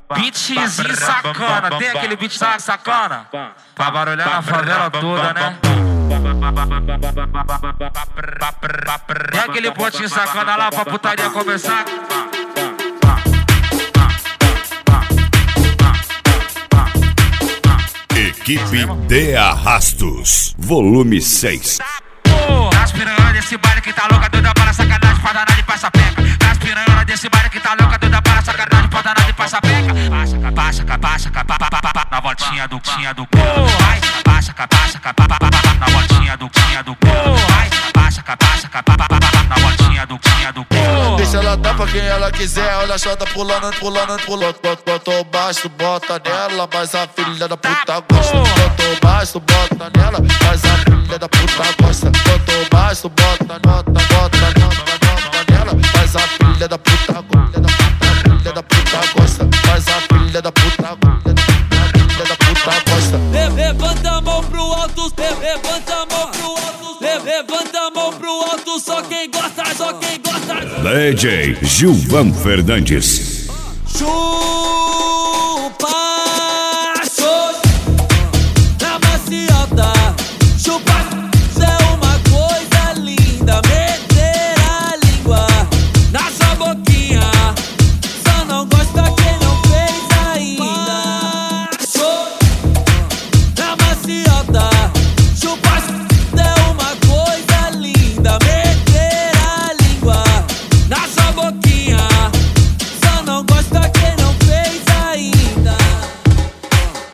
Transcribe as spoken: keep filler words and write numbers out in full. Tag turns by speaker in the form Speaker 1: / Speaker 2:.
Speaker 1: Beatzinho sacana, tem aquele beat sacana pra barulhar na favela toda, né? Tem aquele pontinho sacana lá pra putaria começar.
Speaker 2: Equipe de Arrastos, volume seis.
Speaker 1: Nas piranhas desse baile que tá louca, doida para sacanagem, pra danar de passa-peca. Nas piranhas desse baile que tá louca, doida para sacanagem, pra danar de passa-peca. Baixa, baixa, baixa, baixa, na voltinha do tinha do cu. Vai, baixa, baixa, na voltinha do tinha do cu. Vai, baixa, baixa, na voltinha do tinha do cu.
Speaker 3: Deixa ela dar pra quem ela quiser, olha a chota pulando, pulando, pulando. Botou baixo, bota nela, mas a filha da puta gosta. Botou baixo, bota nela, mas a filha da puta gosta. Botou baixo, bota, bota, bota, bota, bota nela, mas a filha da puta gosta. Filha da puta gosta, mas a filha da puta gosta. Filha da puta gosta.
Speaker 4: Levanta a mão pro alto, levanta a mão pro alto, levanta a mão pro alto, só quem gosta, só quem gosta.
Speaker 2: D J Gilvan Fernandes.
Speaker 4: Chu